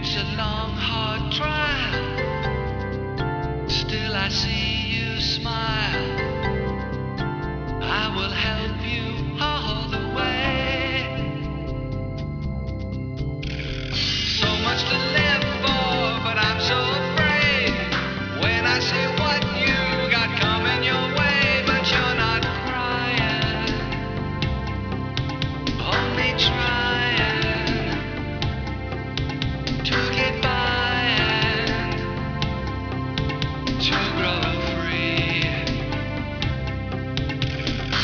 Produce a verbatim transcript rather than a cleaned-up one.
It's a long, hard trial. Still, I see you smile. I will help you